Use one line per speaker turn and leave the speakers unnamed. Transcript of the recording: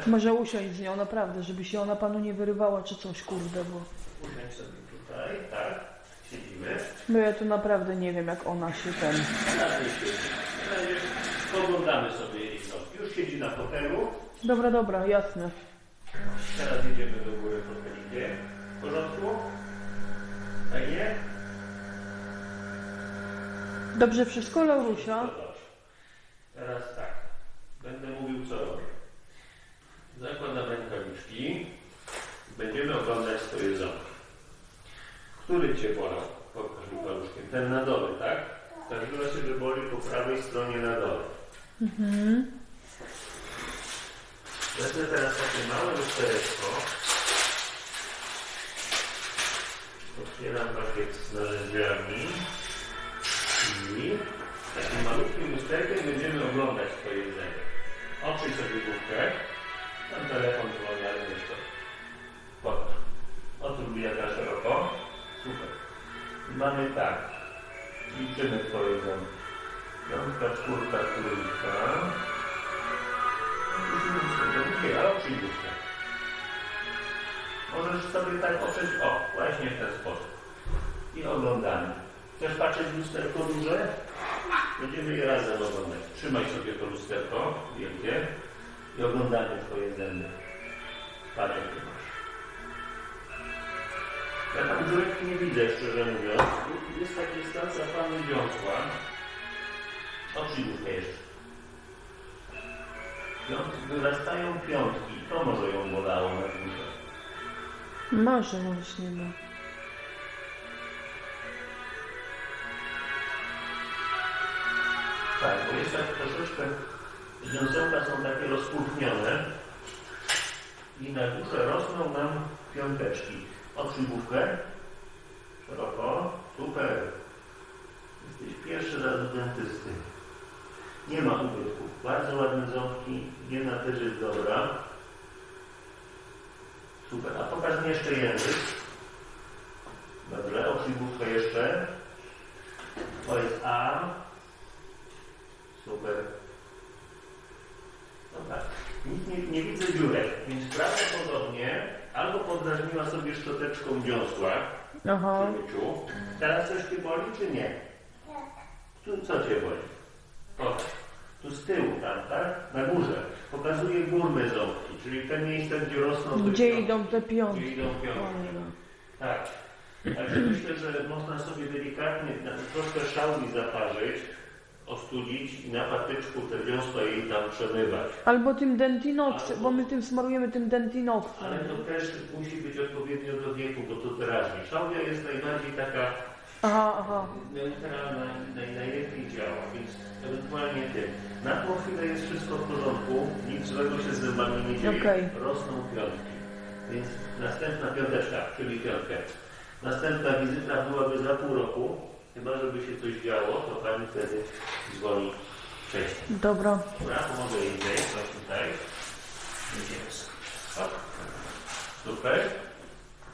Może usiąść z nią, naprawdę, żeby się ona panu nie wyrywała czy coś, kurde, bo...
Usiądź sobie tutaj, tak? Siedzimy.
Bo ja tu naprawdę nie wiem, jak ona się ten...
Teraz nie siedzi. Poglądamy sobie jej ząbki. Już siedzi na fotelu.
Dobra, dobra, jasne.
Teraz jedziemy do góry fotelikiem. W porządku? Tak nie?
Dobrze wszystko, Laurusia?
Dobrze. Teraz tak. Będę mówił, co robię. Zakładam rękawiczki. Będziemy oglądać swoje ząbki. Który Cię bolał? Pokaż mi paluszkiem. Ten na dole, tak? Zdarzyło się, że boli po prawej stronie na dole. Wezmę teraz takie małe lustereczko. Otwieram pakiet z narzędziami. I takim malutkim lusterkiem będziemy oglądać swoje jedzenie. Oprzyj sobie główkę. Tam telefon dzwoni, ale wiesz to. Pokaż. Otwórz jaka szeroko. Super. I mamy tak. Liczymy twoje ząbki. Piątka, czwórka, trójka. Nie, ale oprzyj główkę. Możesz sobie tak oprzeć, o, właśnie w ten sposób. I oglądamy. Chcesz patrzeć w lusterko duże? Będziemy je razem oglądać. Trzymaj sobie to lusterko wielkie i oglądamy twoje zęby. Patrz, jakie masz. Ja tam dziurek nie widzę, szczerze mówiąc. Jest taki stan zapalny dziąsła. Oprzyj główkę jeszcze. Wyrastają piątki. To może ją bolało na górze.
Może właśnie, no.
Tak, bo jest tak troszeczkę, wiązęta są takie rozpółknione i na górze rosną nam piąteczki. Oprzyj główkę. Szeroko. Super. Jesteś pierwszy raz u dentysty. Nie ma ubytków. Bardzo ładne ząbki. Jedna też jest dobra. Super. A pokaż mi jeszcze język. Dobrze. Oprzyj główkę jeszcze. To jest A. Super. No tak. Nic nie widzę dziurek, więc prawdopodobnie albo podrażniła sobie szczoteczką dziąsła.
Aha.
Teraz coś Cię boli, czy nie? Tu co Cię boli? O, tu z tyłu tam, tak? Na górze. Pokazuje górne ząbki, czyli te miejsca, gdzie rosną...
Gdzie idą te piątki?
Gdzie idą piątki.
O, no.
Tak. Także myślę, że można sobie delikatnie troszkę szałwi zaparzyć, ostudzić i na patyczku te dziąsła jej tam przemywać.
Albo tym dentinoxem, bo my tym smarujemy tym dentinoxem.
Ale to też musi być odpowiednio do wieku, bo to drażni. Szałwia jest najbardziej taka
Aha.
neutralna i najlepiej działa, więc ewentualnie tym. Na tą chwilę jest wszystko w porządku, nic złego się z zębami nie dzieje.
Okej.
Rosną piątki. Więc następna piąteczka, czyli piątkę. Następna wizyta byłaby za pół roku. Chyba, żeby się coś działo, to Pani wtedy dzwoni wcześniej.
Dobra.
Dobra, pomogę jej zejść, tutaj. Idziemy sobie. Super.